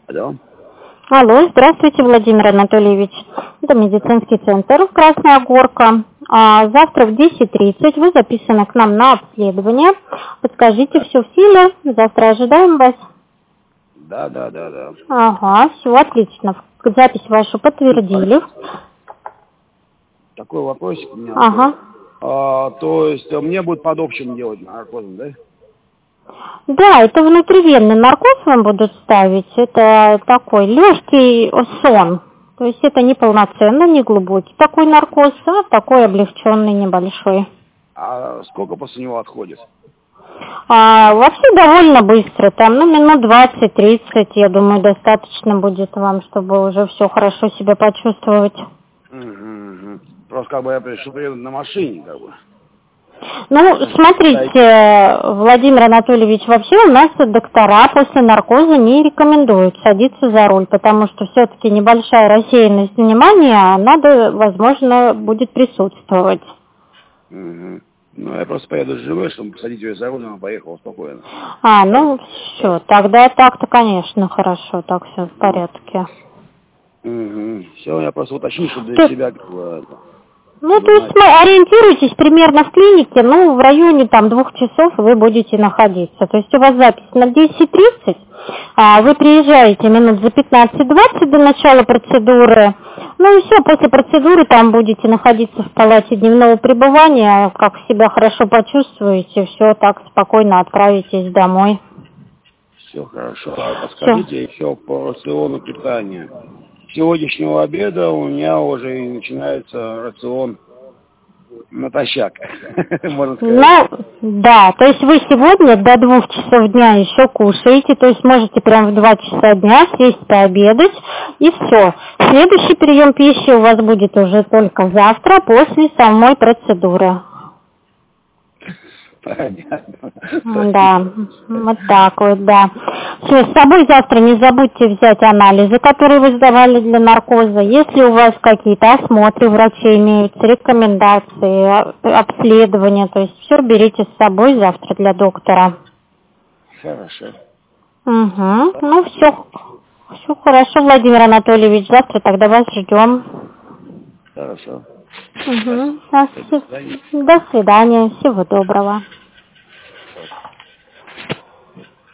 Алло. Алло, здравствуйте, Владимир Анатольевич. Это медицинский центр «Красная Горка». Завтра в 10:30 вы записаны к нам на обследование. Подскажите, все в силе? Завтра ожидаем вас. Да. Ага, все отлично. Запись вашу подтвердили. Такой вопросик у меня. Ага. То есть мне будет под общим делать наркозом, да? Да, это внутривенный наркоз вам будут ставить. Это такой легкий сон. То есть это не полноценный, не глубокий такой наркоз, а такой облегченный, небольшой. А сколько после него отходит? Вообще довольно быстро, там, минут 20-30, я думаю, достаточно будет вам, чтобы уже все хорошо себя почувствовать. Просто я приеду на машине, Смотрите, Владимир Анатольевич, вообще у нас доктора после наркоза не рекомендуют садиться за руль, потому что все-таки небольшая рассеянность внимания, надо, возможно, будет присутствовать. Я просто поеду с женой, чтобы посадить ее за руль, она поехала спокойно. Все, тогда так-то, конечно, хорошо, так все в порядке. Все, я просто уточню, чтобы для себя... То есть ориентируйтесь примерно в клинике, в районе 2 часов вы будете находиться. То есть у вас запись на 10:30, вы приезжаете минут за 15-20 до начала процедуры, и все, после процедуры там будете находиться в палате дневного пребывания, как себя хорошо почувствуете, все, так спокойно отправитесь домой. Все хорошо. Подскажите еще по рациону питания. С сегодняшнего обеда у меня уже начинается рацион натощак, можно сказать. Да, то есть вы сегодня до 2 часов дня еще кушаете, то есть можете прямо в 2 часа дня сесть пообедать, и все. Следующий прием пищи у вас будет уже только завтра, после самой процедуры. Понятно. Да, вот так вот, да. Все, с собой завтра не забудьте взять анализы, которые вы сдавали для наркоза. Если у вас какие-то осмотры врачей имеются, рекомендации, обследования, то есть все берите с собой завтра для доктора. Хорошо. Все хорошо, Владимир Анатольевич, завтра тогда вас ждем. Хорошо. До свидания, всего доброго.